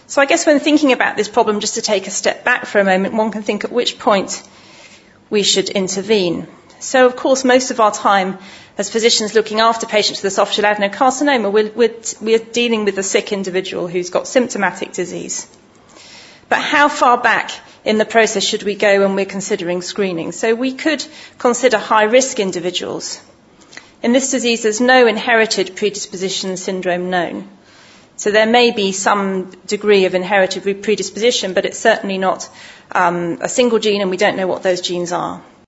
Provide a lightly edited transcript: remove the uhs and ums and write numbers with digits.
So I guess when thinking about this problem, just to take a step back for a moment, one can think at which point we should intervene. So, of course, most of our time as physicians looking after patients with esophageal adenocarcinoma, we're dealing with a sick individual who's got symptomatic disease. But how far back in the process should we go when we're considering screening? So we could consider high-risk individuals. In this disease, there's no inherited predisposition syndrome known. So there may be some degree of inherited predisposition, but it's certainly not a single gene, and we don't know what those genes are.